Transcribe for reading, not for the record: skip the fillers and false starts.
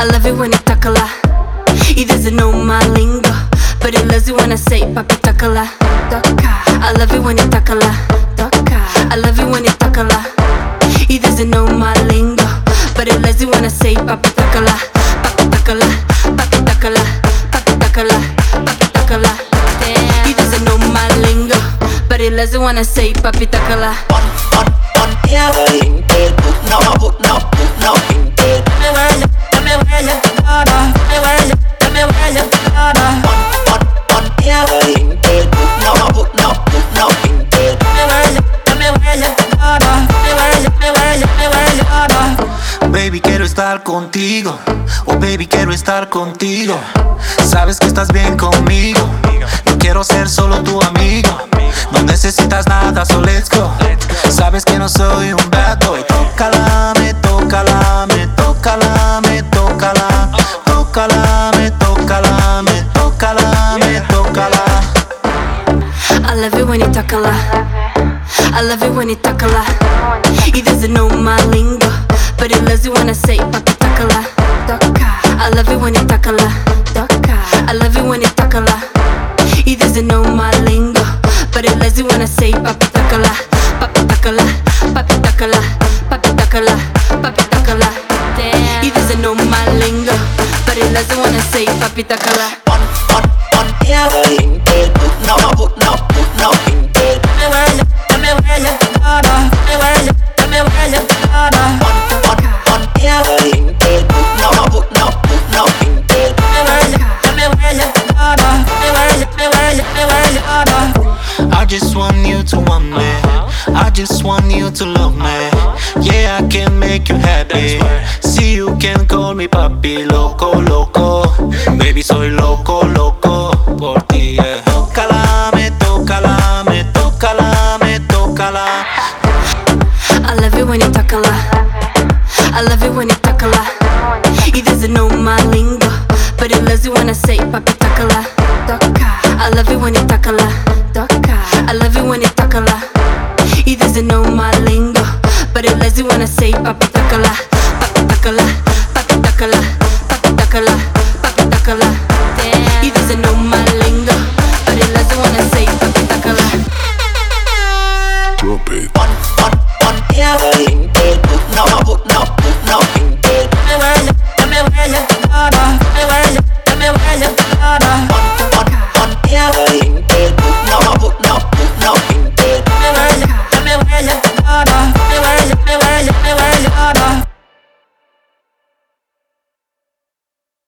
I love it when you takala. He doesn't know my lingo, but he loves it when I say papi takala. I love it when you takala. I love it when you takala. He doesn't know my lingo, but he loves it when I say papi takala. Papi takala, papi takala, papi takala, papi takala. He doesn't know my lingo, but he loves it when I say papi takala. Yeah, baby, quiero estar contigo. Oh, baby, quiero estar contigo. Sabes que estás bien conmigo. Yo quiero ser solo tu amigo. No necesitas nada, so let's go. Sabes que no soy un bad boy. Tócala, me tócala, me tócala, me tócala. Tócala, me tócala, me tócala, me tócala. I love it when you takala. I love it when you takala. He doesn't know my lingo, but he loves it when I say papi takala. I love it when you takala. I love it when you takala. He doesn't know my lingo, but he loves it when I say papi takala. Papi takala, papi takala, papi takala, papi takala. He doesn't know my lingo, but he loves it when I say papi takala. I just want you to want me. I just want you to love me. Yeah, I can make you happy. See, you can call me papi, loco, loco. Baby, soy loco, loco por ti, yeah. Tócala, me tócala, me tócala, me tócala. I love it when you takala. I love it when you takala. He doesn't know my lingo, but he loves it when I say papi takala. I love it when you takala. I love it when you takala. He doesn't know my lingo, but he loves it when I say papi